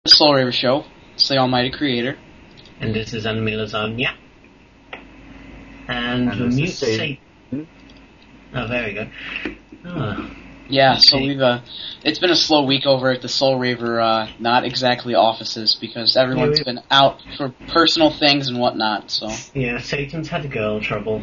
The Soul Raver Show. It's the Almighty Creator. And this is Enemy Lasagna. And the mute Satan. Oh, there we go. Oh. Yeah, so it's been a slow week over at the Soul Raver, not exactly offices, because everyone's been out for personal things and whatnot, so. Yeah, Satan's had girl trouble.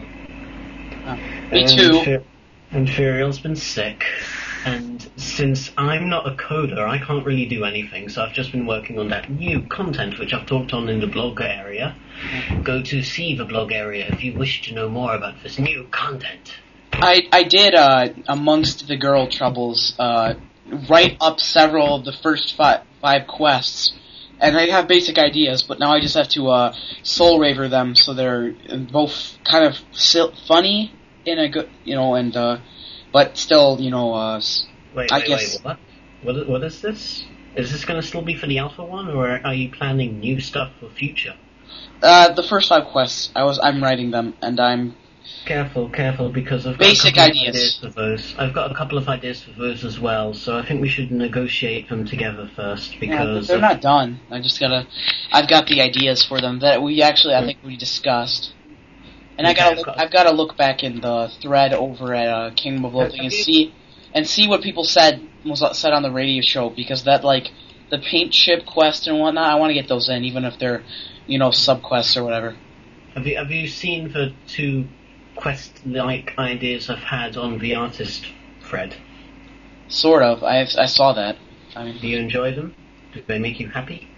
Me too. And Furiel's been sick. And since I'm not a coder, I can't really do anything, so I've just been working on that new content, which I've talked on in the blog area. Go to see the blog area if you wish to know more about this new content. I did, amongst the girl troubles, write up several of the first five quests, and I have basic ideas, but now I just have to, Soul Raver them, so they're both kind of funny in a good, and, but still, Wait, what? What is this? Is this going to still be for the alpha one, or are you planning new stuff for future? The first five quests, I'm writing them, and I'm... Careful, because I've got basic a couple ideas of ideas for those. I've got a couple of ideas for those as well, so I think we should negotiate them together first, because... Yeah, they're not done. I've got the ideas for them that I think we discussed. And I've got to look back in the thread over at Kingdom of Loathing and see what people said on the radio show, because that, the paint chip quest and whatnot, I want to get those in, even if they're, sub-quests or whatever. Have you seen the two quest-like ideas I've had on the artist thread? Sort of. I saw that. Do you enjoy them? Do they make you happy?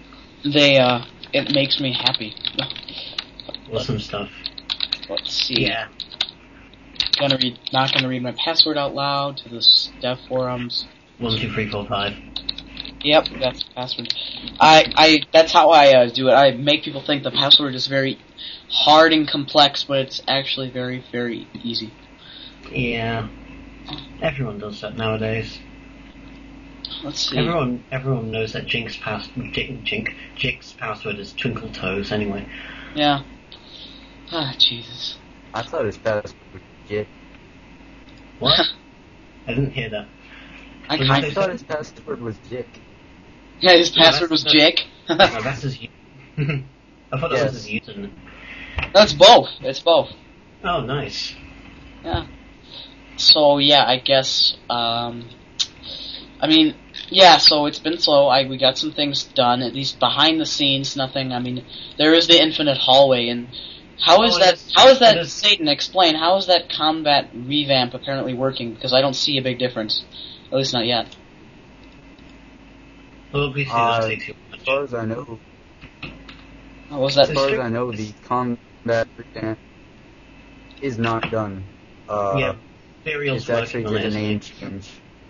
It makes me happy. Awesome stuff. Let's see. Yeah. Not gonna read my password out loud to the dev forums. 1, 2, 3, 4, 5. Yep, that's the password. That's how I do it. I make people think the password is very hard and complex, but it's actually very, very easy. Yeah. Everyone does that nowadays. Let's see. Everyone knows that Jink's password is Twinkle Toes anyway. Yeah. Ah, Jesus. I thought his password was Jik. What? I didn't hear that. I thought his password was Jik. Yeah, his password was Jik. No, that's his I thought that was his username. That's both. It's both. Oh, nice. Yeah. So, yeah, I guess, so it's been slow. We got some things done, at least behind the scenes, nothing. There is the infinite hallway, and how is that, Satan, explain, how is that combat revamp apparently working? Because I don't see a big difference. At least not yet. Well, as far as I know... What was that? As far as I know, the combat revamp is not done. It's actually just a name change.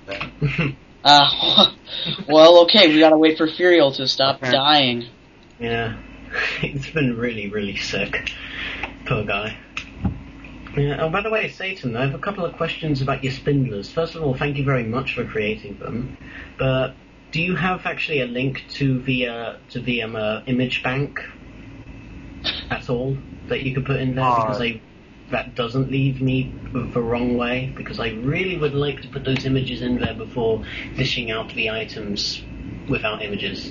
Well, okay, we gotta wait for Furiel to stop dying. Yeah, he's been really, really sick. Poor guy. Yeah. Oh, by the way, Satan, I have a couple of questions about your spindlers. First of all, thank you very much for creating them. But do you have actually a link to the image bank at all that you could put in there? Because that doesn't lead me the wrong way, because I really would like to put those images in there before dishing out the items without images.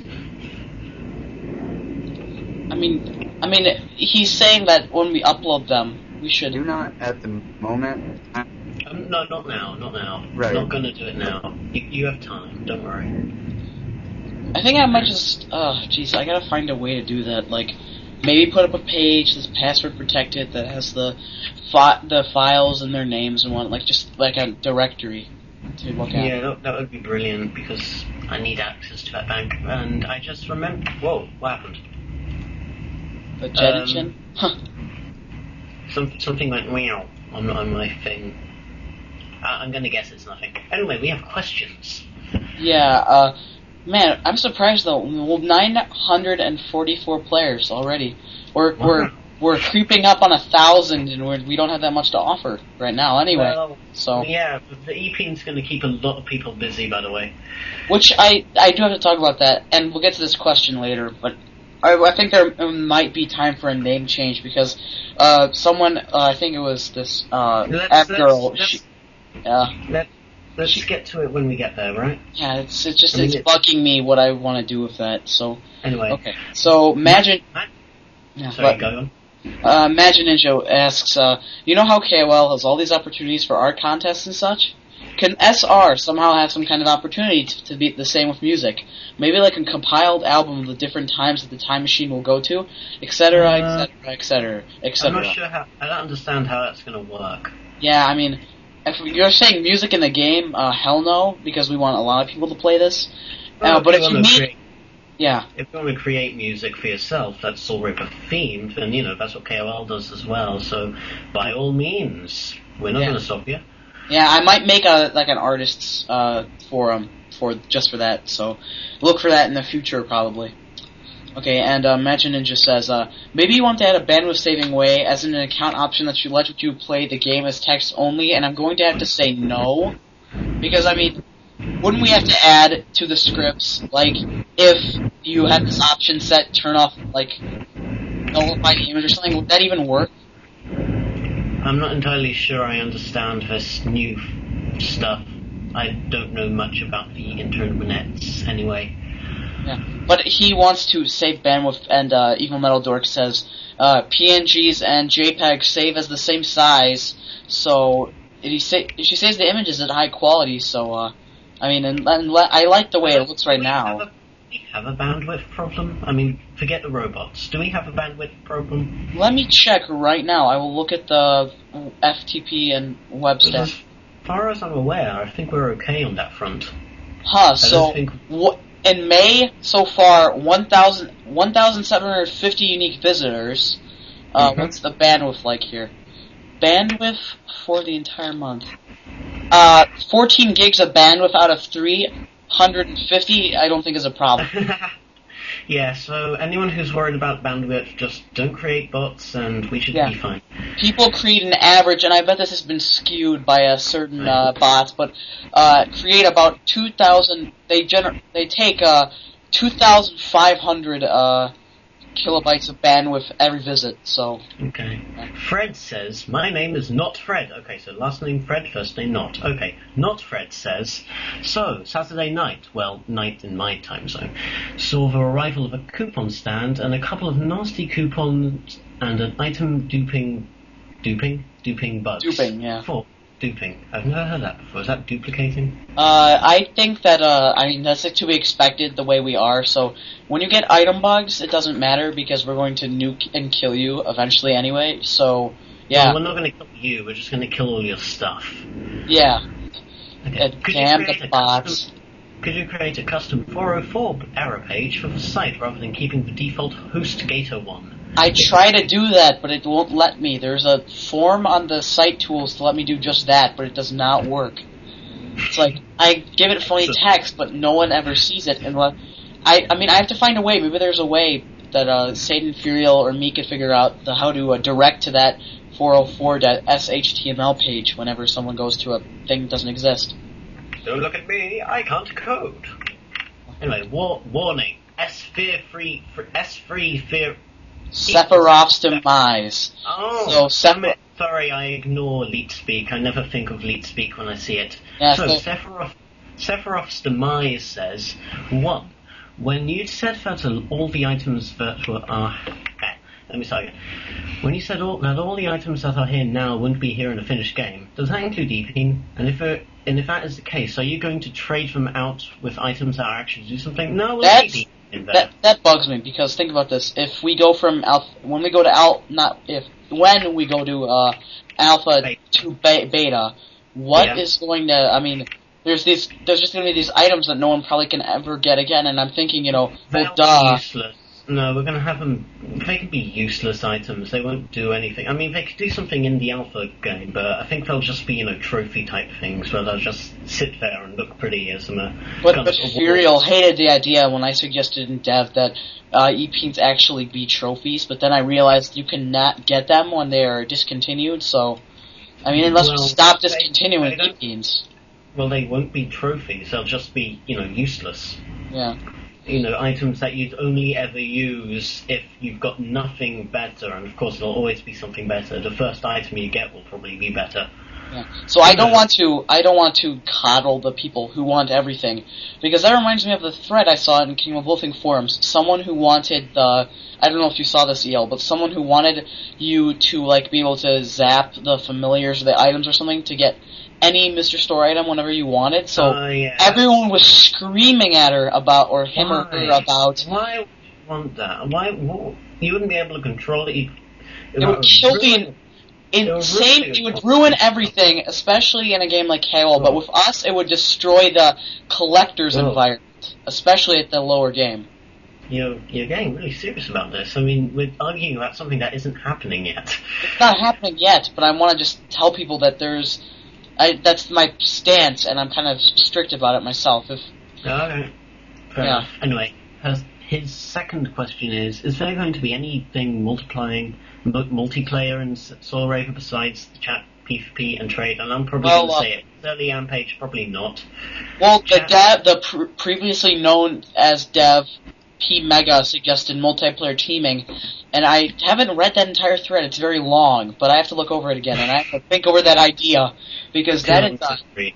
He's saying that when we upload them, we should... Do not at the moment. No, not now. Right. I'm not going to do it now. You have time, don't worry. I think I might just... I gotta find a way to do that, maybe put up a page that's password protected that has the files and their names and whatnot, just a directory to look at. Yeah, that would be brilliant, because I need access to that bank. And I just remembered... Whoa, what happened? The Jettichin? Something like meow on my thing. I'm gonna guess it's nothing. Anyway, we have questions. Yeah, man, I'm surprised though. 944 players already. We're creeping up on 1,000, and we don't have that much to offer right now. Anyway, yeah, the EP's going to keep a lot of people busy, by the way. Which I do have to talk about that, and we'll get to this question later. But I think there might be time for a name change, because someone, I think it was this app girl. let's get to it when we get there, right? Yeah, it's bugging me what I want to do with that. So anyway, okay. So imagine. Sorry, go on. Imagine Ninja asks, you know how KOL has all these opportunities for art contests and such? Can SR somehow have some kind of opportunity to be the same with music? Maybe like a compiled album of the different times that the Time Machine will go to, etc., etc., etc. I'm not sure how. I don't understand how that's going to work. Yeah, I mean, if you're saying music in the game, hell no, because we want a lot of people to play this. But if you need... Yeah. If you want to create music for yourself that's already themed, then, that's what KOL does as well, so by all means, we're not going to stop you. Yeah, I might make an artists forum for that, so look for that in the future probably. Okay, and Magic Ninja says, maybe you want to add a bandwidth saving way as in an account option that should let you play the game as text only, and I'm going to have to say no, because I mean, wouldn't we have to add to the scripts, like, if you had this option set, turn off, like, nullify the image or something, would that even work? I'm not entirely sure I understand this new stuff. I don't know much about the internets anyway. Yeah, but he wants to save bandwidth, and Evil Metal Dork says, PNGs and JPEGs save as the same size, so she saves the images at high quality, so, I mean, and I like the way it looks right now. Do we have a bandwidth problem? I mean, forget the robots. Do we have a bandwidth problem? Let me check right now. I will look at the FTP and web stuff. As far as I'm aware, I think we're okay on that front. So, in May, so far, 1,750 unique visitors. What's the bandwidth like here? Bandwidth for the entire month. 14 gigs of bandwidth out of 350, I don't think is a problem. Yeah, so anyone who's worried about bandwidth, just don't create bots and we should be fine. People create an average, and I bet this has been skewed by a certain bots, but create about 2,000, they take 2,500 kilobytes of bandwidth every visit, so... Okay. Fred says, my name is not Fred. Okay, so last name Fred, first name not. Okay, not Fred says, so, Saturday night, well, night in my time zone, saw the arrival of a coupon stand and a couple of nasty coupons and an item duping bugs. Duping, yeah. Duping. I've never heard that before. Is that duplicating? I think that, that's to be expected the way we are, so when you get item bugs, it doesn't matter because we're going to nuke and kill you eventually anyway, so, yeah. Well, we're not going to kill you, we're just going to kill all your stuff. Yeah. Okay. Damn the bots. Could you create a custom 404 error page for the site rather than keeping the default HostGator one? I try to do that, but it won't let me. There's a form on the site tools to let me do just that, but it does not work. It's like, I give it funny text, but no one ever sees it. And I have to find a way. Maybe there's a way that Satan Furiel or me could figure out how to direct to that 404.shtml page whenever someone goes to a thing that doesn't exist. Don't look at me, I can't code. Anyway, warning. Sephiroth's demise. Oh, sorry, I ignore LeetSpeak. I never think of LeetSpeak when I see it. Yeah, so Sephiroth's demise says, 1. When you said that all the items that were... let me start again. When you said that all the items that are here now wouldn't be here in a finished game, does that include Epine? And if that is the case, are you going to trade them out with items that actually do something? No, that bugs me, because think about this. If we go from when we go to alpha to beta, what is going to, there's just going to be these items that no one probably can ever get again, and I'm thinking, useless. No, we're going to have them, they can be useless items, they won't do anything. They could do something in the alpha game, but I think they'll just be, trophy type things, where they'll just sit there and look pretty as But Furiel hated the idea when I suggested in dev that Epines actually be trophies, but then I realized you cannot get them when they are discontinued, so, unless we stop discontinuing Epines. Well, they won't be trophies, they'll just be, useless. Yeah. Items that you'd only ever use if you've got nothing better, and of course there'll always be something better. The first item you get will probably be better. Yeah. So I don't want to coddle the people who want everything, because that reminds me of the thread I saw in Kingdom of Loathing forums. Someone who wanted I don't know if you saw this, EL, but someone who wanted you to like be able to zap the familiars or the items or something to get any Mr. Store item whenever you wanted. So everyone was screaming at her about, or him or her about. Why would you want that? Why you wouldn't be able to control it? It would kill the insane. It would ruin everything, especially in a game like KOL. But with us, it would destroy the collector's environment, especially at the lower game. You're getting really serious about this. I mean, we're arguing about something that isn't happening yet. It's not happening yet, but I want to just tell people that that's my stance, and I'm kind of strict about it myself. Okay. Fair enough. Anyway, his second question is there going to be anything multiplayer in Soul Raver besides the chat, PvP, and trade? And I'm probably going to say it. Early page, probably not. Well, the previously known as dev P Mega suggested multiplayer teaming, and I haven't read that entire thread. It's very long, but I have to look over it again, and I have to think over that idea, because that is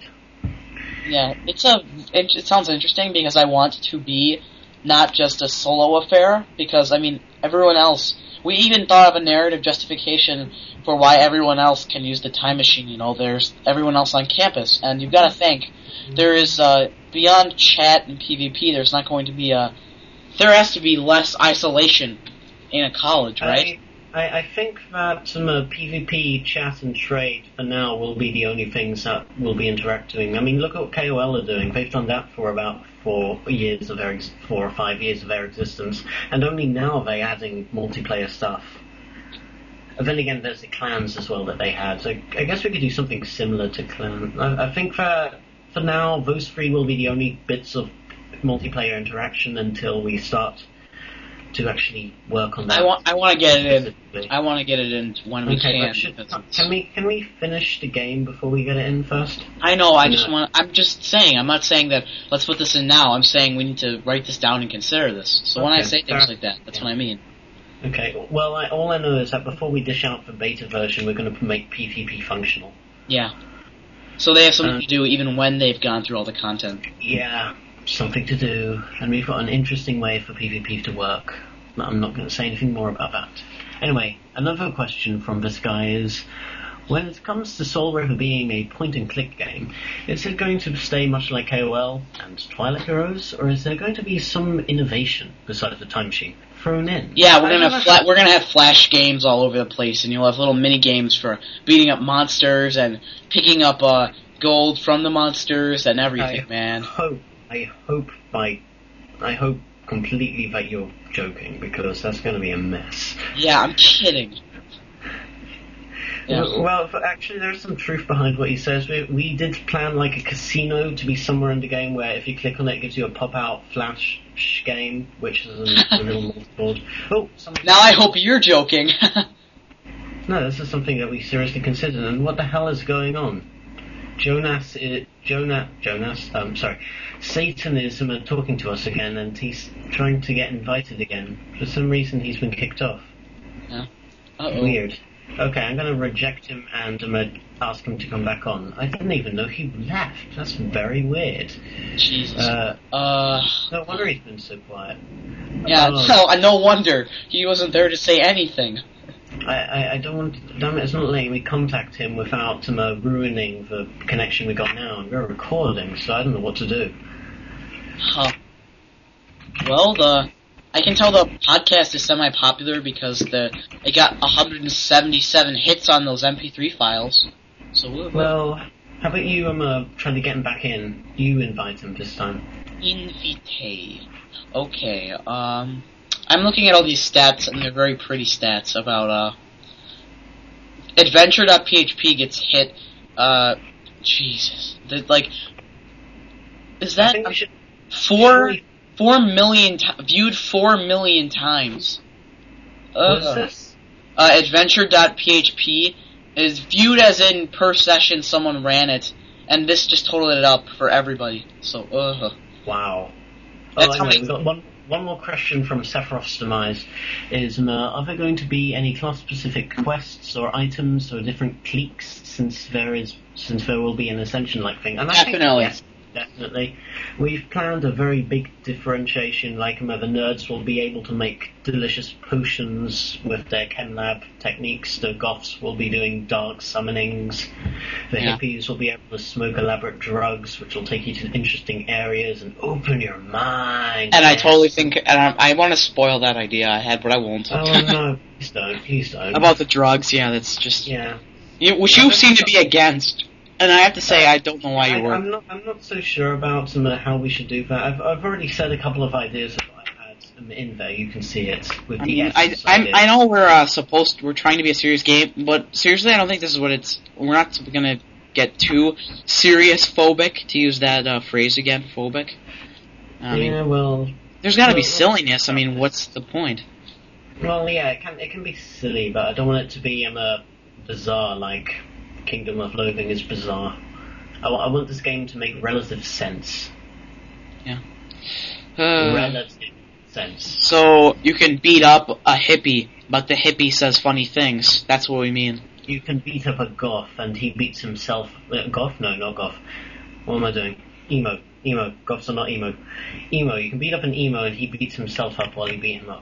it sounds interesting, because I want to be not just a solo affair, because, I mean, everyone else, we even thought of a narrative justification for why everyone else can use the time machine. There's everyone else on campus, and you've got to think, there is, beyond chat and PvP, there's not going to be there has to be less isolation in a college, right? I think that some PvP, chat, and trade for now will be the only things that will be interacting. I mean, look at what KOL are doing. They've done that for about 4 or 5 years of their existence, and only now are they adding multiplayer stuff. And then again, there's the clans as well that they had. So I guess we could do something similar to clan. I think that for now, those three will be the only bits of multiplayer interaction until we start to actually work on that. I want to get it in. I want to get it in when we can. Can we finish the game before we get it in first? I know. I'm just saying. I'm not saying that let's put this in now. I'm saying we need to write this down and consider this. So when I say things like that, that's what I mean. Okay. Well, all I know is that before we dish out the beta version, we're going to make PvP functional. Yeah. So they have something to do even when they've gone through all the content. Yeah. Something to do, and we've got an interesting way for PvP to work. I'm not going to say anything more about that. Anyway, another question from this guy is, when it comes to Soul River being a point-and-click game, is it going to stay much like KOL and Twilight Heroes, or is there going to be some innovation besides the time machine thrown in? Yeah, we're gonna have flash games all over the place, and you'll have little mini games for beating up monsters and picking up gold from the monsters and everything, man. I hope completely that you're joking, because that's going to be a mess. Yeah, I'm kidding. Yeah. Well, actually, there's some truth behind what he says. We did plan like a casino to be somewhere in the game where if you click on it, it gives you a pop-out flash game, which is a little multiboard. Oh, now I hope you're joking. No, this is something that we seriously considered, and what the hell is going on? Satan is talking to us again, and he's trying to get invited again. For some reason, he's been kicked off. Yeah. Weird. Okay, I'm going to reject him, and I'm going to ask him to come back on. I didn't even know he left. That's very weird. Jesus. No wonder he's been so quiet. Yeah, no wonder. He wasn't there to say anything. I don't want to... Damn it, it's not letting me contact him without ruining the connection we got now. And we're recording, so I don't know what to do. Huh. Well, I can tell the podcast is semi-popular because they got 177 hits on those MP3 files. So well, how about you try to get him back in? You invite him this time. Invite. Okay, I'm looking at all these stats, and they're very pretty stats about, Adventure.php gets hit, Jesus. Is that 4 million viewed 4 million times? What is this? Adventure.php is viewed as in per session someone ran it, and this just totaled it up for everybody. So, Wow. That's anyway, one more question from Sephiroth's Demise is, are there going to be any class-specific quests or items or different cliques since there will be an Ascension-like thing? And I think, yes, definitely. We've planned a very big differentiation, like the nerds will be able to make delicious potions with their ChemLab techniques, the goths will be doing dark summonings, the hippies will be able to smoke elaborate drugs, which will take you to interesting areas and open your mind. And I totally think, and I want to spoil that idea I had, but I won't. Oh no, please don't. About the drugs, that's just... Yeah. Which you seem to be against. And I have to say, I don't know why you were. I'm not so sure about how we should do that. I've already said a couple of ideas that I had in there. You can see it with I know we're trying to be a serious game, but seriously, I don't think this is what it's. We're not gonna get too serious phobic, to use that phrase again, phobic. There's got to be silliness. I mean, what's the point? Well, yeah, it can be silly, but I don't want it to be bizarre like Kingdom of Loathing is bizarre. I want this game to make relative sense. Yeah. Relative sense. So you can beat up a hippie, but the hippie says funny things. That's what we mean. You can beat up a goth, and he beats himself. Goth? No, not goth. What am I doing? Emo. Goths are not emo. Emo. You can beat up an emo, and he beats himself up while you beat him up.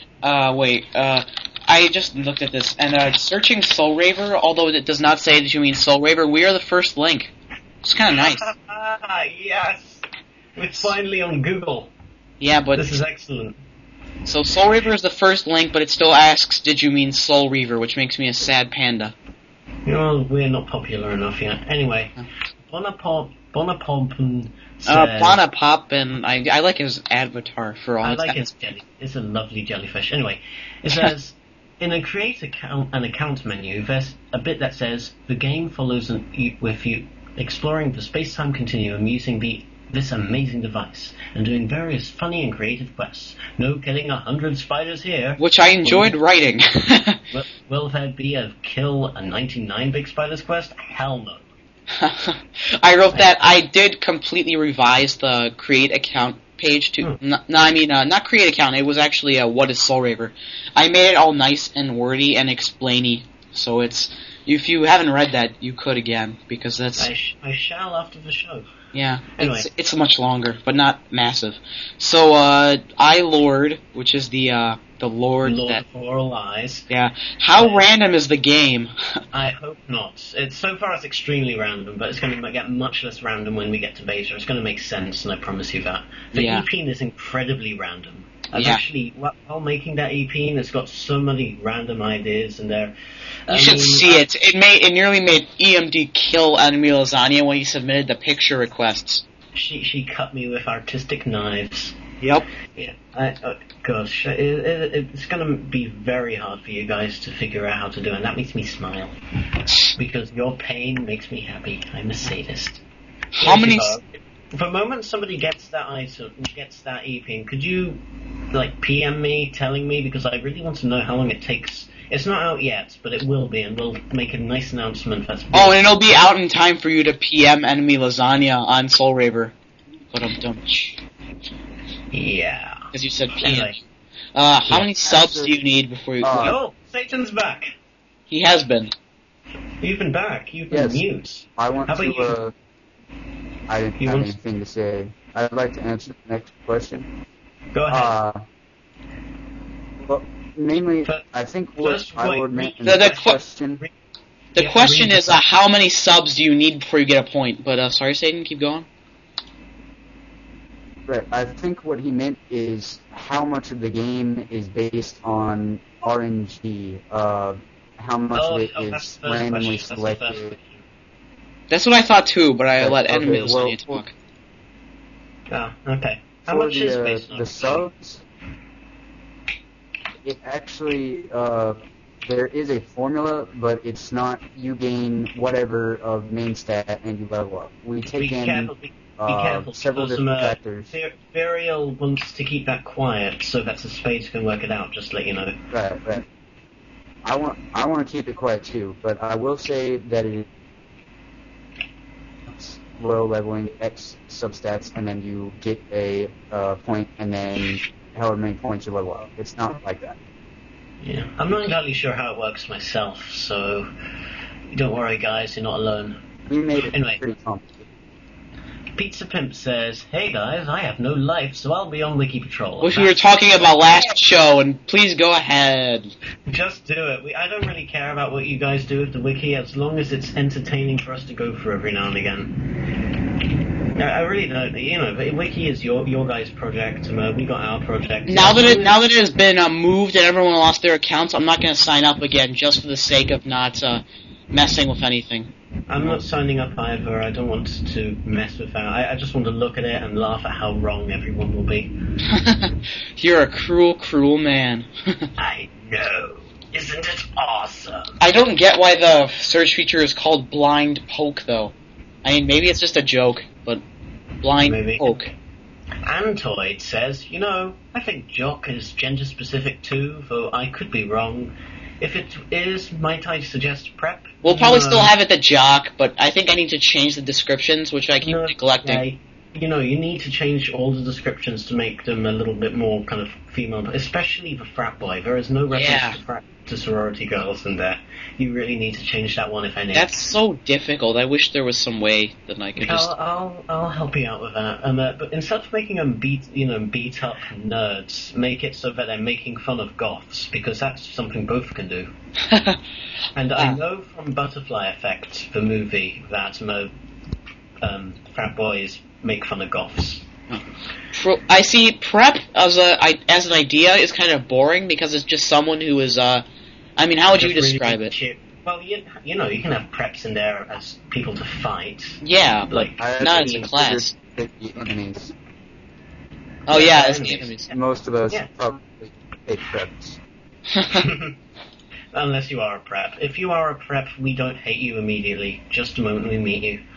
I just looked at this, and searching Soul Raver, although it does not say that you mean Soul Raver, we are the first link. It's kind of nice. Yes! It's finally on Google. Yeah, but... This is excellent. So Soul Reaver is the first link, but it still asks, did you mean Soul Reaver, which makes me a sad panda. We're not popular enough yet. Anyway, Bonaparte says... Bonaparte, and I like his avatar for all I like his jelly. It's a lovely jellyfish. Anyway, it says... In a create an account menu, there's a bit that says, the game follows with you exploring the space-time continuum using this amazing device, and doing various funny and creative quests. No killing 100 spiders here. Which I enjoyed writing. Will there be a kill a 99 big spiders quest? Hell no. I wrote that. I did completely revise the create account page to not create account. It was actually what is Soul Raver. I made it all nice and wordy and explainy. So it's, if you haven't read that, you could again, because that's... I shall after the show. Yeah, anyway. It's much longer, but not massive. So, iLord, which is the Lord of Oral Eyes. Yeah. How random is the game? I hope not. So far it's extremely random, but it's going to get much less random when we get to beta. It's going to make sense, and I promise you that. The EP is incredibly random. Actually, while making that EP, it's got so many random ideas in there. You should see it. It nearly made EMD kill Enemy Lasagna when he submitted the picture requests. She cut me with artistic knives. Yep. Yeah. Gosh, it's going to be very hard for you guys to figure out how to do, and that makes me smile. Because your pain makes me happy. I'm a sadist. How many... The moment somebody gets that item, gets that EP, could you, PM me, telling me, because I really want to know how long it takes. It's not out yet, but it will be, and we'll make a nice announcement. And it'll be out in time for you to PM Enemy Lasagna on Soul Raver. But yeah. Because you said PM. Anyway. How many subs do you need before you... Oh, Satan's back! He has been. You've been back. You've been mute. I want to... I didn't have anything to say. I'd like to answer the next question. Go ahead. Well, mainly, I think what I would meant in the question... The question is, how many subs do you need before you get a point? But, sorry, Satan, keep going. Right, I think what he meant is how much of the game is based on RNG, how much of it is randomly selected. That's what I thought too, but I let Enemy Lasagna talk. Oh, okay. How much is based on the subs? It actually, there is a formula, but it's not you gain whatever of main stat and you level up. We take Be careful, several different factors. Burial wants to keep that quiet, so that the Spades can work it out, just to let you know. Right. I want to keep it quiet too, but I will say that it low leveling X substats, and then you get a point, and then however many points you level up. It's not like that. Yeah, I'm not entirely sure how it works myself, so don't worry, guys, you're not alone. We made it anyway. pretty complicated. Pizza Pimp says, "Hey guys, I have no life, so I'll be on Wiki Patrol." Which we were talking about last show, and please go ahead. Just do it. I don't really care about what you guys do with the Wiki, as long as it's entertaining for us to go through every now and again. I really don't. The Wiki is your guys' project. We got our project. Now that it has been moved and everyone lost their accounts, I'm not going to sign up again just for the sake of not messing with anything. I'm not signing up either. I don't want to mess with that. I just want to look at it and laugh at how wrong everyone will be. You're a cruel, cruel man. I know. Isn't it awesome? I don't get why the search feature is called Blind Poke, though. I mean, maybe it's just a joke, but Blind Poke. Antoid says, I think Jock is gender-specific too, though I could be wrong. If it is, might I suggest prep? We'll probably still have it the Jock, but I think I need to change the descriptions, which I keep neglecting. Yeah, you need to change all the descriptions to make them a little bit more kind of female, especially the frat boy. There is no reference to sorority girls in there. You really need to change that one, if any. That's so difficult. I wish there was some way that I could just... I'll help you out with that. But instead of making them beat up nerds, make it so that they're making fun of goths, because that's something both can do. And I know from Butterfly Effect, the movie, that frat boys make fun of goths. I see prep as an idea is kind of boring because it's just someone who is how would you describe it? Well, you can have preps in there as people to fight. Yeah, but not as a class. Enemies. Oh yeah, as the enemies. Most of us probably hate preps. Unless you are a prep. If you are a prep, we don't hate you immediately. Just a moment we meet you.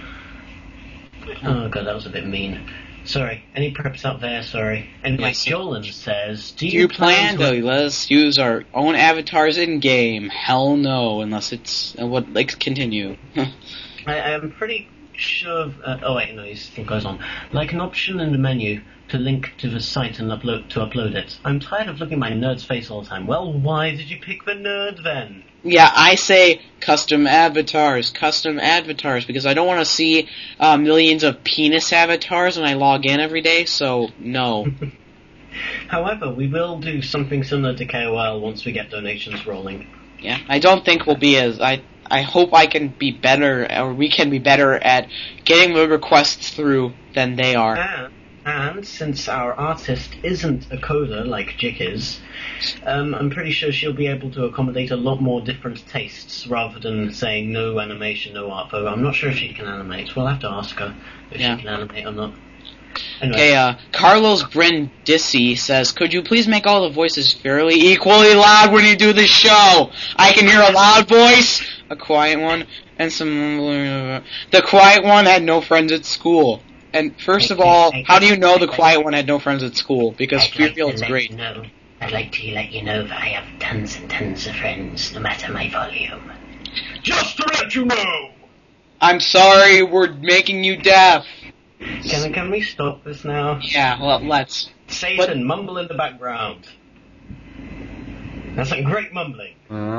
Oh god, that was a bit mean. Sorry. Any preps out there? Sorry. Anyway, Jolan says, Do you plan to let us use our own avatars in game? Hell no, unless it's continue. I am pretty sure. He still goes on. Like an option in the menu to link to the site and upload it. I'm tired of looking at my nerd's face all the time. Well, why did you pick the nerd then? Yeah, I say custom avatars, because I don't want to see millions of penis avatars when I log in every day, so no. However, we will do something similar to KOL once we get donations rolling. Yeah, I don't think we'll be as... I hope I can be better, or we can be better at getting the requests through than they are. And since our artist isn't a coder like Jick is, I'm pretty sure she'll be able to accommodate a lot more different tastes rather than saying no animation, no art. Though I'm not sure if she can animate. We'll have to ask her if she can animate or not. Anyway. Okay, Carlos Brindisi says, could you please make all the voices fairly equally loud when you do the show? I can hear a loud voice, a quiet one, and some... The quiet one had no friends at school. And first of all, how do you know the quiet one had no friends at school? Because Fearfield is great. I'd like to let you know that I have tons and tons of friends, no matter my volume. Just to let you know! I'm sorry, we're making you deaf. Can we stop this now? Yeah, well, let's. Satan, mumble in the background. That's a great mumbling.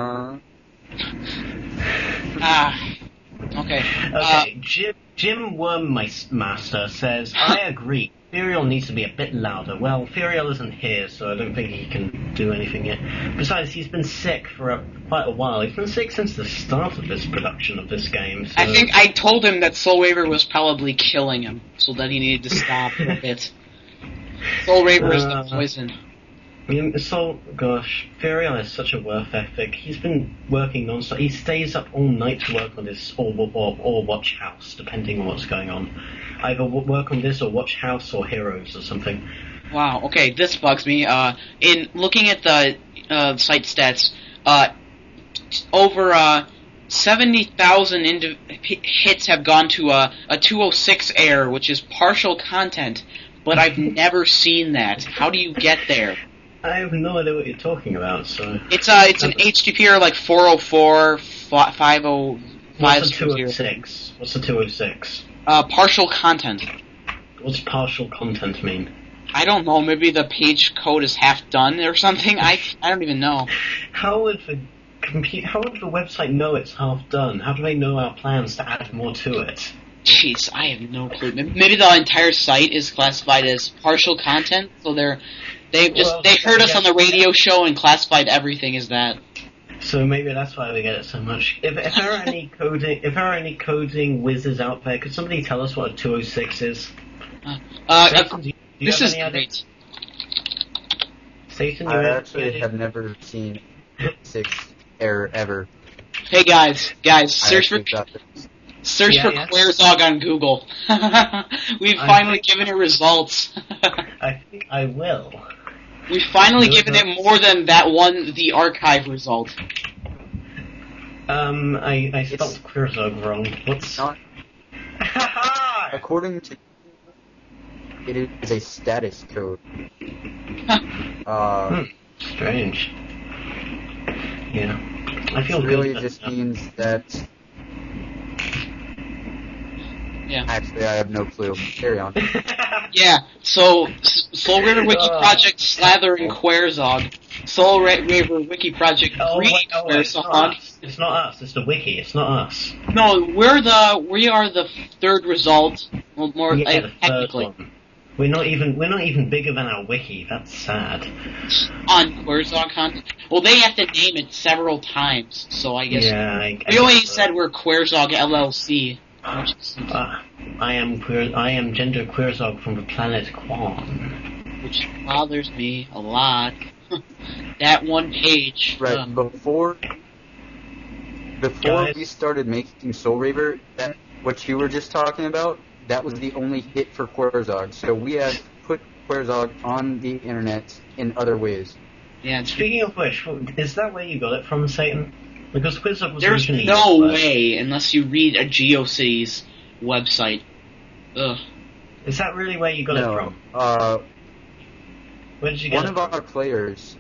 Okay. Okay, Jim Wormmaster says, I agree. Furiel needs to be a bit louder. Well, Furiel isn't here, so I don't think he can do anything yet. Besides, he's been sick for quite a while. He's been sick since the start of this production of this game. So. I think I told him that Soul Raver was probably killing him, so that he needed to stop for a bit. Soul Raver is the poison. Furiel has such a work ethic. He's been working non-stop. He stays up all night to work on this, or watch House, depending on what's going on. Either work on this, or watch House, or Heroes, or something. Wow, okay, this bugs me. In looking at the site stats, over 70,000 hits have gone to a 206 error, which is partial content, but I've never seen that. How do you get there? I have no idea what you're talking about, so... It's an HTTP error like 404, 50... What's the 206? What's the 206? Partial content. What's partial content mean? I don't know. Maybe the page code is half done or something. I don't even know. How would the website know it's half done? How do they know our plans to add more to it? Jeez, I have no clue. Maybe the entire site is classified as partial content, so they heard us on the radio show and classified everything as that. So maybe that's why we get it so much. If there are any coding whizzes out there, could somebody tell us what a 206 is? Satan, do you this have is any great. Satan, I actually have never seen 6 error ever. Hey guys, search for Querzog on Google. We've finally given it results. I think I will. We've finally given it more than that one, the archive result. I spelled Querzog wrong. What's not? According to it is a status code. Strange. Yeah. I feel it really just means that. Yeah. Actually, I have no clue. Carry on. Yeah, so Soul River Wiki Project slathering Querzog. Soul River Wiki Project greeting Querzog. It's not us. It's the wiki. It's not us. No, we are the third result. Well, more technically. We're not even bigger than our wiki. That's sad. On Querzog content. Well, they have to name it several times, so I guess. Yeah, we only said we're Querzog LLC. I am Gender Querzog from the planet Quan. Which bothers me a lot. That one page. Right, before we started making Soul Reaver, what you were just talking about, that was the only hit for Querzog. So we have put Querzog on the internet in other ways. Yeah. Speaking of which, is that where you got it from, Satan? Because Querzog was There's no way, unless you read a GeoCities website. Ugh. Is that really where you got it from? Where did you get it from? One of our players,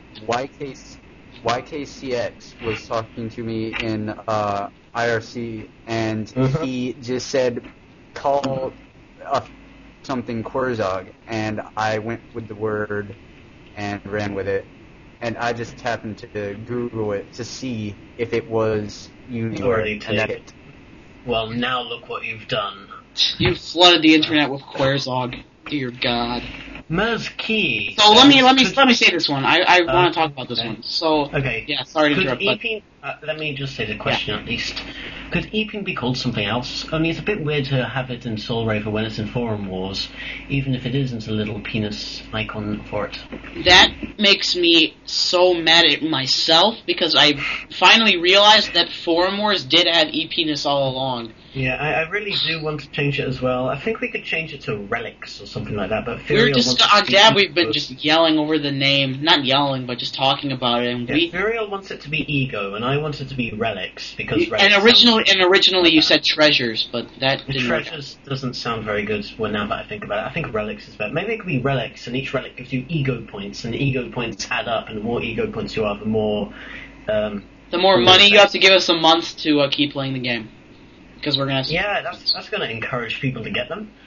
YKCX, was talking to me in IRC, and he just said, call something Querzog, and I went with the word and ran with it. And I just happened to Google it to see if it was already taken. Well, now look what you've done. You flooded the internet with Querzog. Dear God. Key. So let me say this one. I want to talk about this one. So okay. Yeah, sorry to interrupt. Let me just say the question at least. Could Eeping be called something else? I mean, it's a bit weird to have it in Soul Reaver when it's in Forum Wars, even if it isn't a little penis icon for it. That makes me so mad at myself because I finally realized that Forum Wars did have E-penis all along. Yeah, I really do want to change it as well. I think we could change it to Relics or something like that, but we've been just yelling over the name. Not yelling, but just talking about it. And Furiel wants it to be Ego, and I want it to be Relics, because Relics originally you said Treasures, but that didn't Treasures doesn't sound very good now that I think about it. I think Relics is better. Maybe it could be Relics, and each Relic gives you Ego points, and the Ego points add up, and the more Ego points you have, the more money you have to give us a month to keep playing the game. Because we're gonna. Yeah, that's gonna encourage people to get them.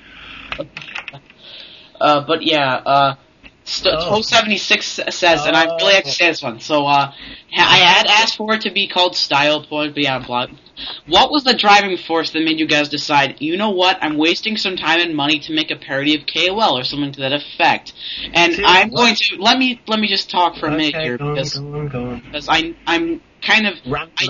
But yeah, Post 76 says, and I really have to say this one. So I had asked for it to be called Style Point, but yeah, what was the driving force that made you guys decide? You know what? I'm wasting some time and money to make a parody of KOL or something to that effect. And I'm going to let me just talk for a minute here because I'm kind of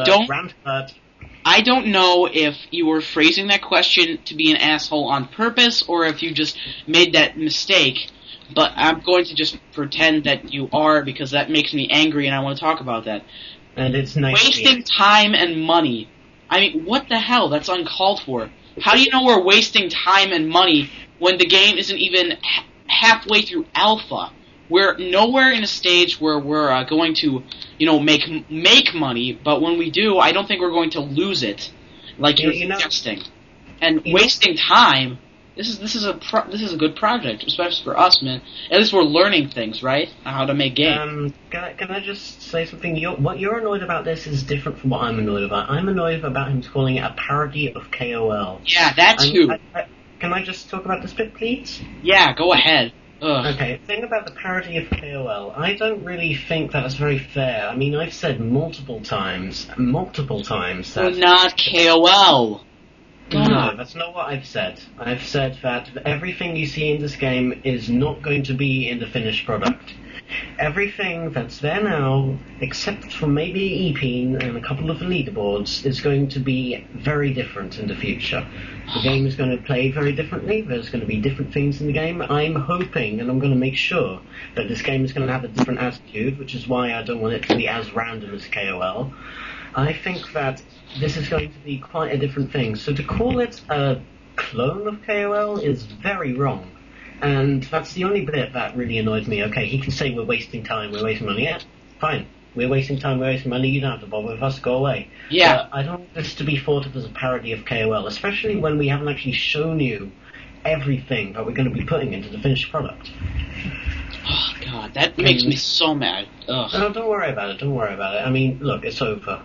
I don't know if you were phrasing that question to be an asshole on purpose or if you just made that mistake, but I'm going to just pretend that you are because that makes me angry and I want to talk about that. And it's nice. Wasting time and money. I mean, what the hell? That's uncalled for. How do you know we're wasting time and money when the game isn't even halfway through alpha? We're nowhere in a stage where we're going to, make money. But when we do, I don't think we're going to lose it, like you're suggesting. And wasting time. This is a good project, especially for us, man. At least we're learning things, right? How to make games. Can I just say something? What you're annoyed about this is different from what I'm annoyed about. I'm annoyed about him calling it a parody of KOL. Yeah, that too. Can I just talk about the split, please? Yeah, go ahead. Ugh. Okay, the thing about the parody of KOL, I don't really think that's very fair. I mean, I've said multiple times that... We're not KOL. No, that's not what I've said. I've said that everything you see in this game is not going to be in the finished product. Everything that's there now, except for maybe Epeen and a couple of the leaderboards, is going to be very different in the future. The game is going to play very differently. There's going to be different things in the game. I'm hoping, and I'm going to make sure, that this game is going to have a different attitude, which is why I don't want it to be as random as KOL. I think that this is going to be quite a different thing. So to call it a clone of KOL is very wrong. And that's the only bit that really annoys me. Okay, he can say we're wasting time, we're wasting money. Yeah, fine. We're wasting time, we're wasting money, you don't have to bother with us, go away. Yeah. But I don't want this to be thought of as a parody of KOL, especially when we haven't actually shown you everything that we're going to be putting into the finished product. Oh, God, that makes me so mad. Ugh. No, don't worry about it, I mean, look, it's over.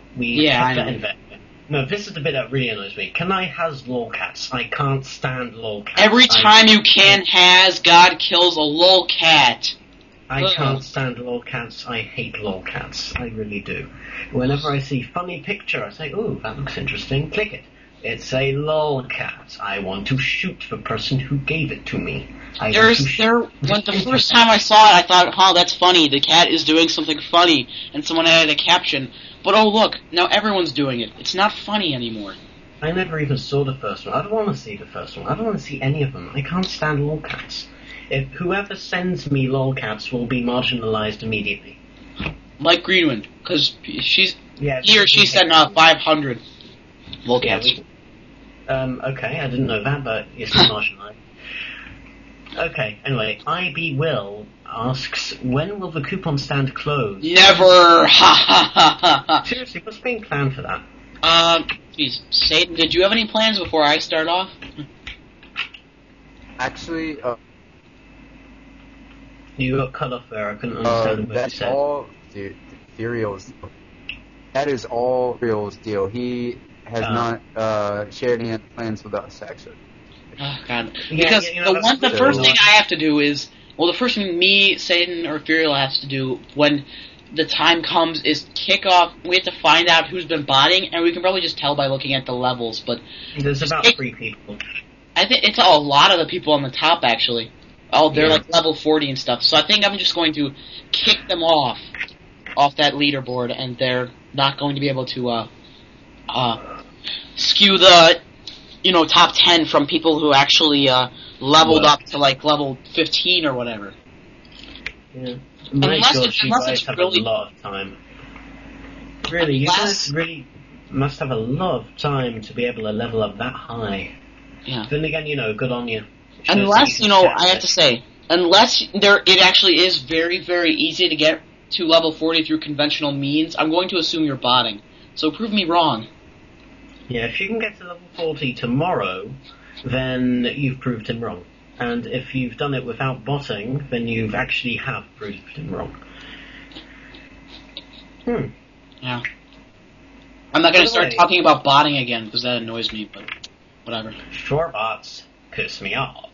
No, this is the bit that really annoys me. Kanai has lolcats. I can't stand lolcats. Every time you can has, God kills a lolcat. I can't stand lolcats. I hate lolcats. I really do. Whenever I see funny picture, I say, ooh, that looks interesting. Click it. It's a lolcat. I want to shoot the person who gave it to me. When the first time I saw it, I thought, oh, that's funny. The cat is doing something funny. And someone added a caption. But oh, look, now everyone's doing it. It's not funny anymore. I never even saw the first one. I don't want to see the first one. I don't want to see any of them. I can't stand lolcats. If whoever sends me lolcats will be marginalized immediately. Like Greenwind, because she sent 500 lolcats. Okay, I didn't know that, but you're still marginalized. Okay, anyway, IB Will asks, when will the coupon stand close? Never! Ha ha ha ha ha! Seriously, what's being planned for that? Geez, Satan, did you have any plans before I start off? Actually, you got cut off there, I couldn't understand what you said. That's all Ethereal's. That is all Ethereal's deal. He has not shared any plans with us, actually. Oh, God. Because the first thing I have to do is, the first thing me, Satan, or Ethereal has to do when the time comes is kick off. We have to find out who's been botting, and we can probably just tell by looking at the levels. But there's about 3 people. I think it's a lot of the people on the top, actually. Oh, they're like level 40 and stuff. So I think I'm just going to kick them off that leaderboard, and they're not going to be able to skew the top 10 from people who actually leveled up to like level 15 or whatever. Yeah. Unless it's have really a lot of time. Really, you guys really must have a lot of time to be able to level up that high. Yeah. Then again, good on you. Unless, I have to say, it actually is very, very easy to get to level 40 through conventional means, I'm going to assume you're botting. So prove me wrong. Yeah, if you can get to level 40 tomorrow, then you've proved him wrong. And if you've done it without botting, then you've actually have proved him wrong. Yeah. I'm not going to start talking about botting again, because that annoys me, but whatever. Sure, bots piss me off.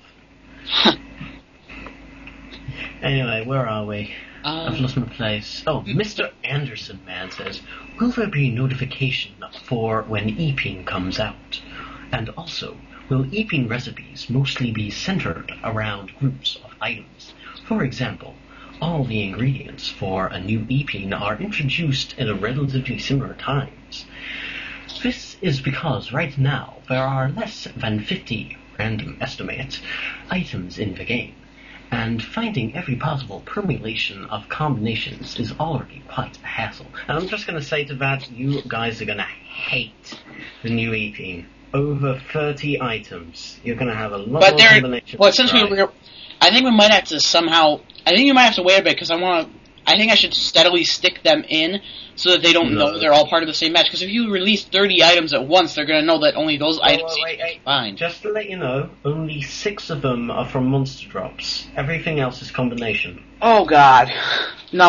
Anyway, where are we? I've lost my place. Oh, Mr. Anderson Man says, will there be notification for when Epeen comes out? And also, will Epeen recipes mostly be centered around groups of items? For example, all the ingredients for a new Epeen are introduced at a relatively similar times. This is because right now there are less than 50 random estimate items in the game, and finding every possible permutation of combinations is already quite a hassle. And I'm just going to say to that, you guys are going to hate the new Epeen. Over 30 items. You're going to have a lot more combinations. Well, since I think we might have to you might have to wait a bit, because I think I should steadily stick them in so that they don't know they're all part of the same match. Because if you release 30 items at once, they're going to know that only those items are fine. Just to let you know, only 6 of them are from monster drops. Everything else is combination. Oh, God. No,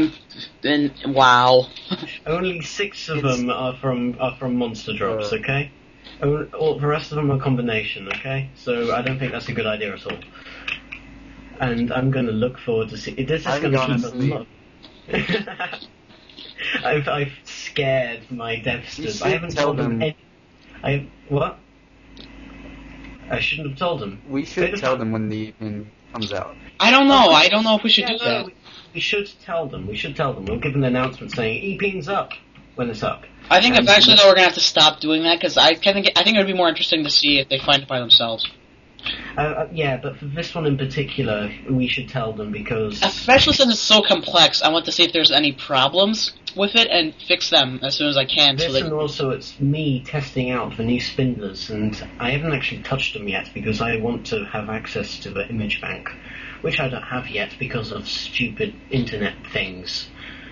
wow. Only 6 of them are from monster drops, okay? The rest of them are combination, okay? So I don't think that's a good idea at all. and I'm going to look forward to see. This is going to keep a lot. I've scared my devsters. I haven't told them. What? I shouldn't have told them. We should tell them when the evening comes out. I don't know. I don't know if we should do that. We should tell them. We'll give an announcement saying EPing's up when it's up. I think eventually though we're gonna have to stop doing that because I think it would be more interesting to see if they find it by themselves. Yeah, but for this one in particular, we should tell them because... Especially since it's so complex, I want to see if there's any problems with it and fix them as soon as I can. And also it's me testing out the new spindlers, and I haven't actually touched them yet because I want to have access to the image bank, which I don't have yet because of stupid internet things.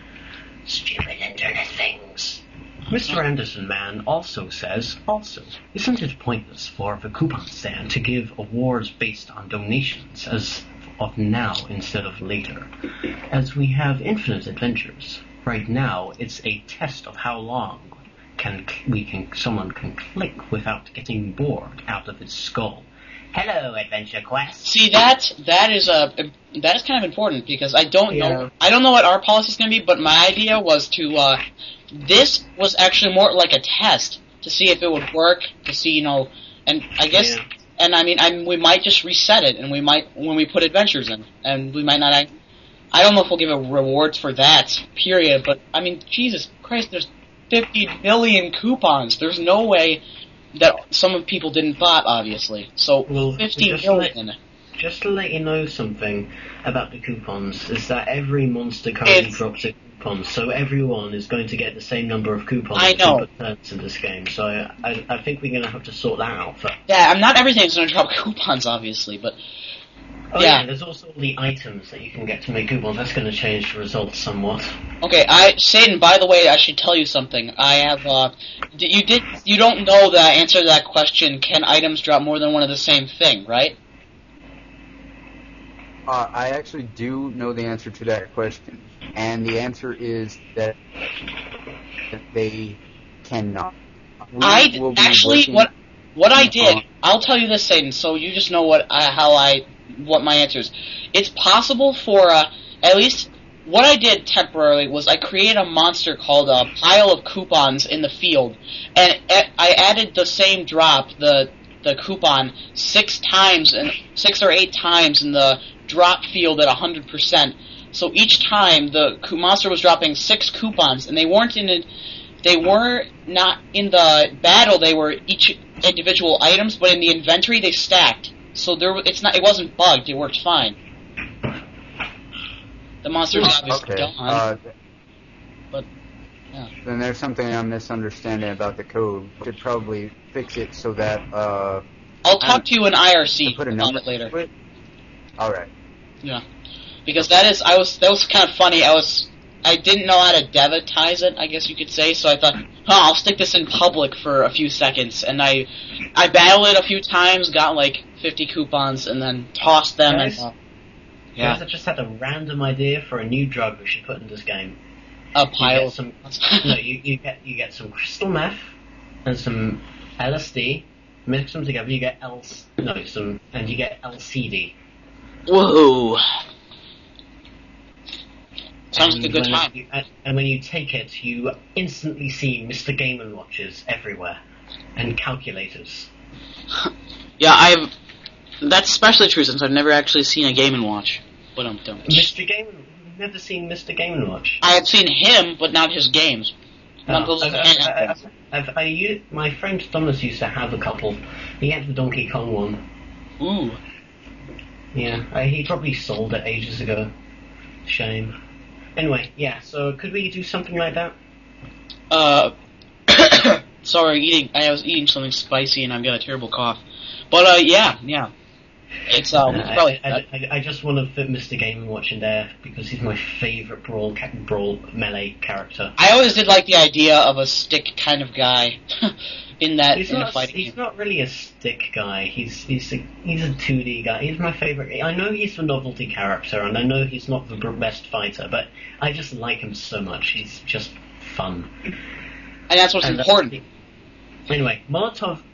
Mr. Anderson Man also says, isn't it pointless for the coupon stand to give awards based on donations as of now instead of later? As we have infinite adventures. Right now, it's a test of how long someone can click without getting bored out of its skull. Hello, Adventure Quest. See, that is kind of important because I don't know what our policy is going to be, but my idea was to this was actually more like a test to see if it would work, to see, and I guess, and I mean, we might just reset it, and we might, when we put adventures in, and we might not, I don't know if we'll give rewards for that, period, but, I mean, Jesus Christ, there's 50 million coupons, there's no way that some of people didn't bot, obviously, so 50 million. Just to let you know something about the coupons, is that every monster currently drops a coupon, so everyone is going to get the same number of coupons to put turns in this game, so I think we're going to have to sort that out first. Yeah, not everything's going to drop coupons, obviously, but... yeah, there's also the items that you can get to make coupons. That's going to change the results somewhat. Okay, Satan, by the way, I should tell you something. I have, you don't know the answer to that question, can items drop more than one of the same thing, right? I actually do know the answer to that question, and the answer is that they cannot. What I did, I'll tell you this, Satan, so you just know what my answer is. It's possible for, at least, what I did temporarily was I created a monster called a Pile of Coupons in the field, and I added the same drop, the coupon, 6 or 8 times in the drop field at 100%. So each time the monster was dropping 6 coupons, and they were not in the battle. They were each individual items, but in the inventory they stacked. So it wasn't bugged. It worked fine. The monster's obviously gone. But yeah. Then there's something I'm misunderstanding about the code. We should probably fix it so that I'll talk to you in IRC about it later. All right. Yeah, because that was kind of funny. I didn't know how to devitize it, I guess you could say. So I thought, I'll stick this in public for a few seconds, and I battled it a few times, got like 50 coupons, and then tossed them. Guys, I just had a random idea for a new drug we should put in this game. A pile. You get some crystal meth and some LSD. Mix them together. You get and you get LCD. Whoa! Sounds like a good time. And when you take it, you instantly see Mr. Game & Watches everywhere, and calculators. Yeah, that's especially true since I've never actually seen a Game & Watch. But I'm done. You've never seen Mr. Game & Watch? I have seen him, but not his games. My friend Thomas used to have a couple. He had the Donkey Kong one. Ooh. Yeah, he probably sold it ages ago. Shame. Anyway, yeah, so could we do something like that? Sorry, I was eating something spicy and I've got a terrible cough. But, yeah. It's, I just want to fit Mr. Game & Watch in there because he's my favourite brawl melee character. I always did like the idea of a stick kind of guy in a fighting game. He's not really a stick guy. He's a 2D guy. He's my favourite. I know he's the novelty character, and I know he's not the best fighter, but I just like him so much. He's just fun. And that's what's important. Anyway, Molotov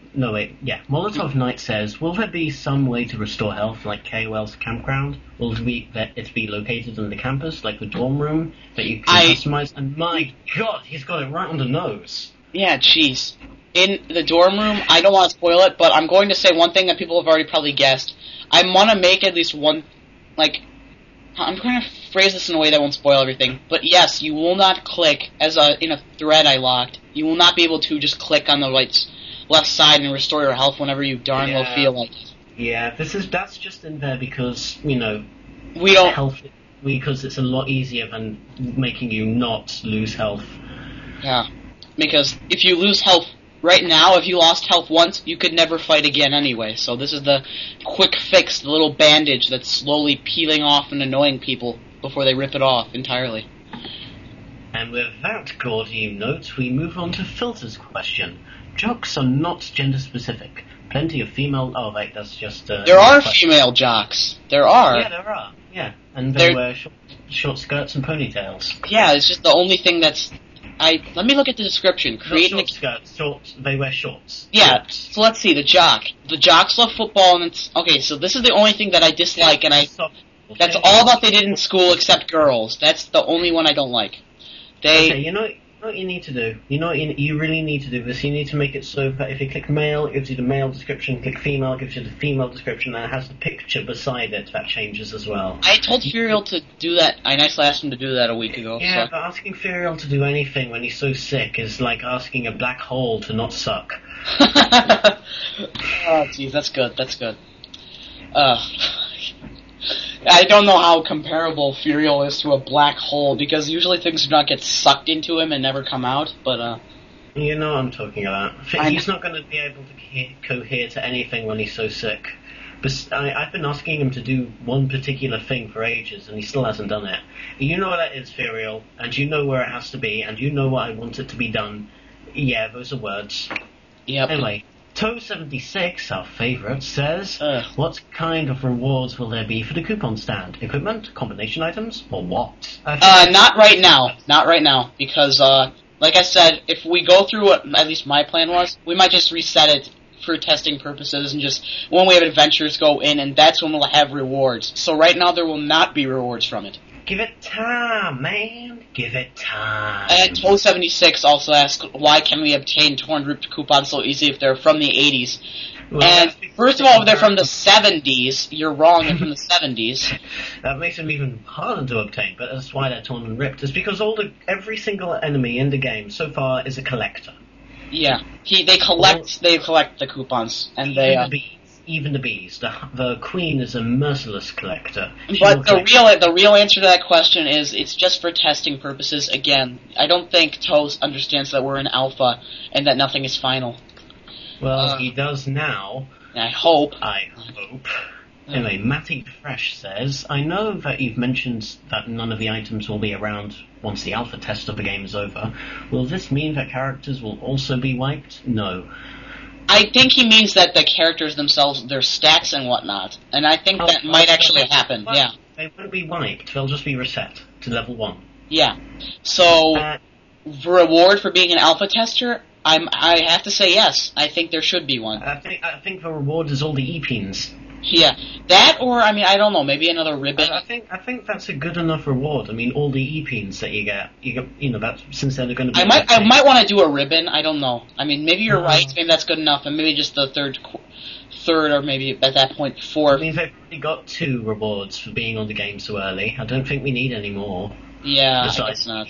No, wait, yeah. Molotov Knight says, will there be some way to restore health, like KOL's campground? Will it be located on the campus, like the dorm room, that you can customize? And my god, he's got it right on the nose. Yeah, jeez. In the dorm room, I don't want to spoil it, but I'm going to say one thing that people have already probably guessed. I want to make at least one, like, I'm going to phrase this in a way that won't spoil everything, but yes, you will not click, in a thread I locked, you will not be able to just click on the left side and restore your health whenever you darn well feel like it. Yeah, that's just in there because, we don't... Because it's a lot easier than making you not lose health. Yeah, because if you lose health right now, if you lost health once, you could never fight again anyway. So this is the quick fix, the little bandage that's slowly peeling off and annoying people before they rip it off entirely. And with that gaudy note, we move on to Filter's question. Jocks are not gender specific. Plenty of female... Oh, wait, that's just... there are female jocks. There are. Yeah, there are. Yeah, and they wear short skirts and ponytails. Yeah, it's just the only thing that's... Let me look at the description. They wear shorts. Yeah, shorts. So let's see, the jock. The jocks love football, and it's... Okay, so this is the only thing that I dislike, and that's all that they did in school except girls. That's the only one I don't like. Okay, you know what you need to do? You know what you really need to do this? You need to make it so that if you click male, it gives you the male description, click female, it gives you the female description, and it has the picture beside it that changes as well. I told Furiel to do that. I nicely asked him to do that a week ago. Yeah, but asking Furiel to do anything when he's so sick is like asking a black hole to not suck. Oh, geez, that's good. I don't know how comparable Furiel is to a black hole, because usually things do not get sucked into him and never come out, but, You know what I'm talking about. He's not going to be able to cohere to anything when he's so sick. But I've been asking him to do one particular thing for ages, and he still hasn't done it. You know what that is, Furiel, and you know where it has to be, and you know what I want it to be done. Yeah, those are words. Yep. Anyway, Toe76, our favourite, says, what kind of rewards will there be for the coupon stand? Equipment, combination items, or what? Not right now, because, like I said, if we go through what at least my plan was, we might just reset it for testing purposes and just, when we have adventures, go in, and that's when we'll have rewards. So right now there will not be rewards from it. Give it time, man. Give it time. And Toe76 also asked, why can we obtain torn ripped coupons so easy if they're from the 80s? Well, and first of all, if they're from the 70s, you're wrong, they're from the 70s. That makes them even harder to obtain, but that's why they're torn and ripped. It's because every single enemy in the game so far is a collector. Yeah, they collect the coupons, and even the bees. The queen is a merciless collector. But the real answer to that question is it's just for testing purposes. Again, I don't think Toast understands that we're in alpha and that nothing is final. Well, he does now. I hope. Anyway, Matty Fresh says, I know that you've mentioned that none of the items will be around once the alpha test of the game is over. Will this mean that characters will also be wiped? No. I think he means that the characters themselves, their stats and whatnot, and I think that might actually happen, yeah. They won't be wiped, they'll just be reset to level 1. Yeah. So, reward for being an alpha tester, I have to say yes. I think there should be one. I think the reward is all the E-pins. Yeah, that or, I don't know, maybe another ribbon. I think that's a good enough reward. I mean, all the E-pins that you get, that since they're going to be... I might want to do a ribbon, I don't know. I mean, maybe you're right, maybe that's good enough, and maybe just the third or maybe at that point 4. I mean, they've already got 2 rewards for being on the game so early. I don't think we need any more. Yeah, I guess not.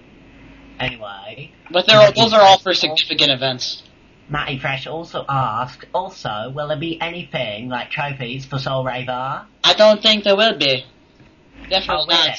Anyway... But those are all for significant events. Matty Fresh also asked, will there be anything like trophies for Soul Raver? I don't think there will be. Definitely not.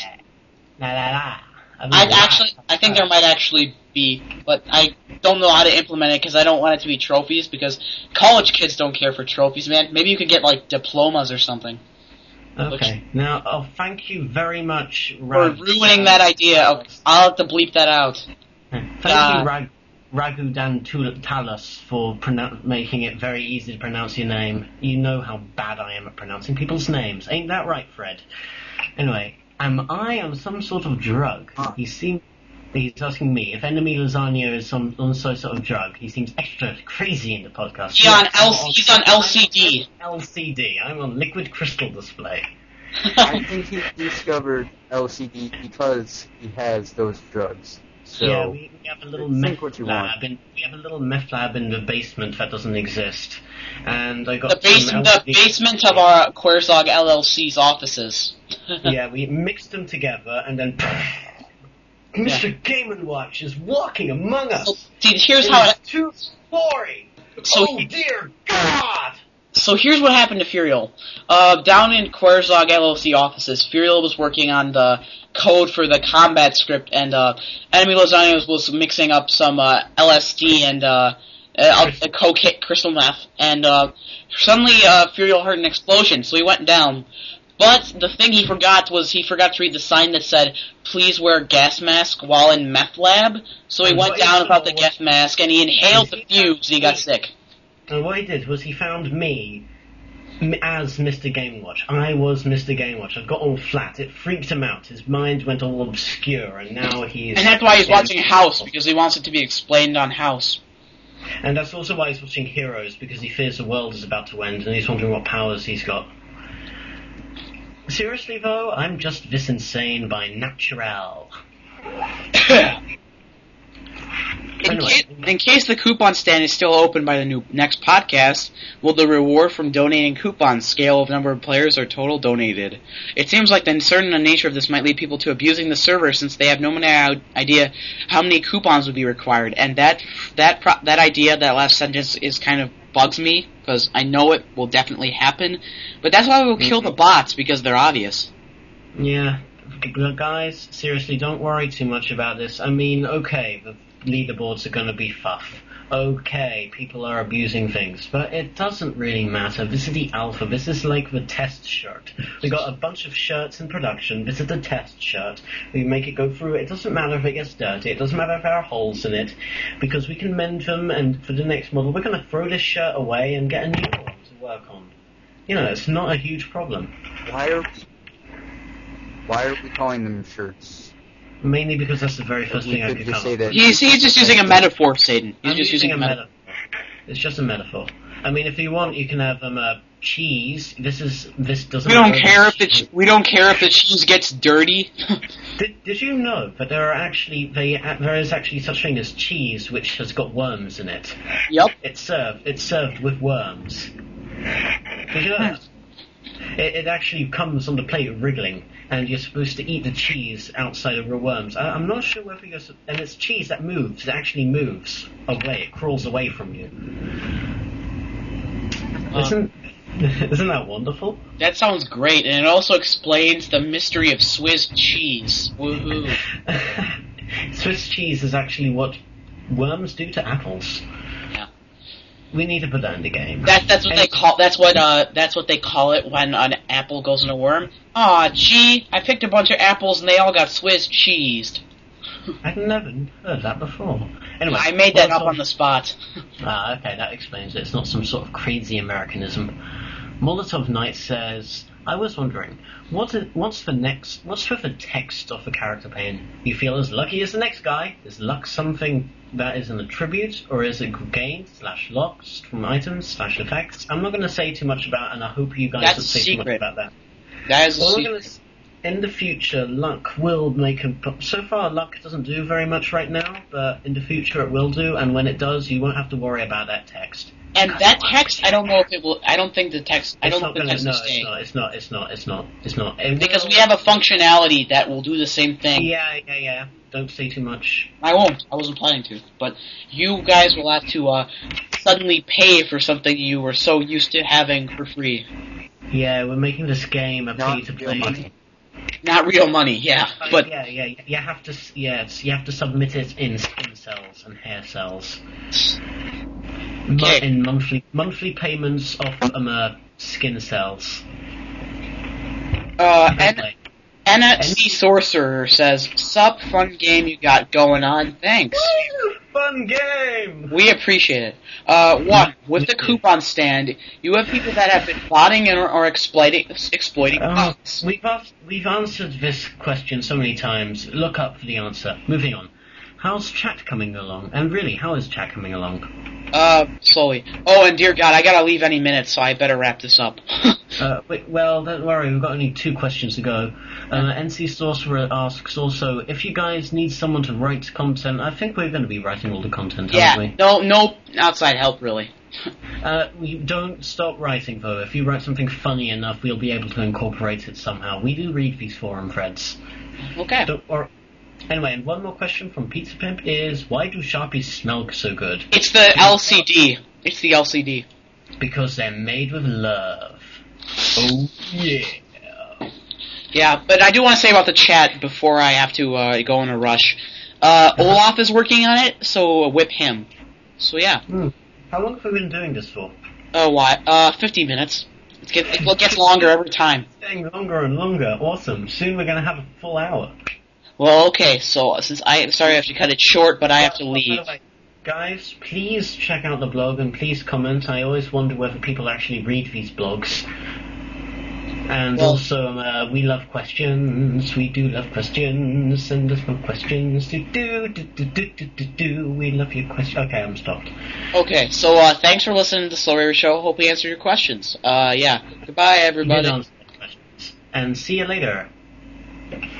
I think there might actually be, but I don't know how to implement it because I don't want it to be trophies because college kids don't care for trophies, man. Maybe you could get, diplomas or something. Okay. Now, thank you very much, for ruining that idea. I'll have to bleep that out. Thank you, Ragudan Talus, for making it very easy to pronounce your name. You know how bad I am at pronouncing people's names. Ain't that right, Fred? Anyway, am I on some sort of drug? He seems He's asking me if Enemy Lasagna is on some sort of drug. He seems extra crazy in the podcast. He's on LCD. LCD. I'm on liquid crystal display. I think he discovered LCD because he has those drugs. So yeah, we have a little meth lab. We have a little meth lab in the basement that doesn't exist, and I got the basement of our Querzog LLC's offices. Yeah, we mixed them together, and then Mr. Game & Watch is walking among us. So, see, here's how it... Too gory. Dear God! So here's what happened to Furiel. Down in Querzog LLC offices, Furiel was working on the code for the combat script, and Enemy Lasagna was mixing up some LSD and cocaine, crystal meth, and suddenly Furiel heard an explosion, so he went down. But the thing he forgot was he forgot to read the sign that said, "Please wear gas mask while in meth lab." So he went down without the gas mask, and he inhaled the fumes, and he got sick. And what he did was he found me as Mr. Game Watch. I was Mr. Game Watch. I got all flat. It freaked him out. His mind went all obscure, and now he's... And that's why he's watching House, because he wants it to be explained on House. And that's also why he's watching Heroes, because he fears the world is about to end, and he's wondering what powers he's got. Seriously, though, I'm just this insane by natural. In case the coupon stand is still open by the next podcast, will the reward from donating coupons scale of number of players or total donated? It seems like the uncertain nature of this might lead people to abusing the server since they have no idea how many coupons would be required. And that idea, that last sentence, is kind of bugs me because I know it will definitely happen. But that's why we'll kill the bots, because they're obvious. Yeah, guys, seriously, don't worry too much about this. I mean, okay, the leaderboards are going to be fuff. Okay, people are abusing things, but it doesn't really matter. This is the alpha. This is like the test shirt. We got a bunch of shirts in production. This is the test shirt. We make it go through. It doesn't matter if it gets dirty. It doesn't matter if there are holes in it, because we can mend them, and for the next model, we're going to throw this shirt away and get a new one to work on. You know, it's not a huge problem. Why are we calling them shirts? Mainly because that's the very first thing I could come up with. He's just using a metaphor, Satan. He's just using a metaphor. It's just a metaphor. I mean, if you want, you can have cheese. This doesn't. We don't care if the cheese gets dirty. Did you know that there is actually such thing as cheese which has got worms in it? Yep. It's served with worms. Did you know that? It actually comes on the plate wriggling, and you're supposed to eat the cheese outside of raw worms. I'm not sure whether and it's cheese that moves. It actually moves away. It crawls away from you. Isn't that wonderful? That sounds great, and it also explains the mystery of Swiss cheese. Woohoo! Swiss cheese is actually what worms do to apples. We need to put that in the game. That's what they call it when an apple goes in a worm. Aw, gee, I picked a bunch of apples and they all got Swiss cheesed. I've never heard that before. Anyway, I made that up on the spot. Okay, that explains it. It's not some sort of crazy Americanism. Molotov Knight says, I was wondering, what's with the text of a character pane? You feel as lucky as the next guy? Is luck something that is an attribute, or is it gained / lost from items / effects? I'm not going to say too much about it, and I hope you guys don't say too much about that. That is a secret. In the future, luck will make a... So far, luck doesn't do very much right now, but in the future it will do, and when it does, you won't have to worry about that text. And that text, I don't know if it will... I don't think the text... I don't think the text will stay. It's not. Because we have a functionality that will do the same thing. Yeah. Don't say too much. I won't. I wasn't planning to. But you guys will have to suddenly pay for something you were so used to having for free. Yeah, we're making this game a pay-to-play. Not real money, yeah. But yeah. You have to submit it in skin cells and hair cells. In monthly payments of skin cells. NFC Sorcerer says, "Sup, fun game you got going on. Thanks. Woo, fun game. We appreciate it. With the coupon stand, you have people that have been plotting or exploiting bots. We've answered this question so many times. Look up for the answer. Moving on. how's chat coming along? And really, how is chat coming along? Slowly. Oh, and dear God, I gotta leave any minute, so I better wrap this up. Well, don't worry, we've got only 2 questions to go. NC Sorcerer asks also, if you guys need someone to write content, I think we're going to be writing all the content, aren't we? No outside help, really. We don't stop writing, though. If you write something funny enough, we'll be able to incorporate it somehow. We do read these forum threads. Okay. Anyway, and one more question from Pizza Pimp is, why do Sharpies smell so good? It's the LCD. It's the LCD. Because they're made with love. Oh, yeah. Yeah, but I do want to say about the chat before I have to go in a rush. Olaf is working on it, so whip him. So, yeah. How long have we been doing this for? Oh, why? 50 minutes. It gets longer every time. It's getting longer and longer. Awesome. Soon we're going to have a full hour. Well, okay, so since I have to cut it short, but I have to leave. Guys, please check out the blog and please comment. I always wonder whether people actually read these blogs. And also, we love questions. We do love questions. Send us more questions. We love your questions. Okay, I'm stopped. Okay, so thanks for listening to the Slow Raider Show. Hope we answered your questions. Yeah. Goodbye, everybody. And see you later.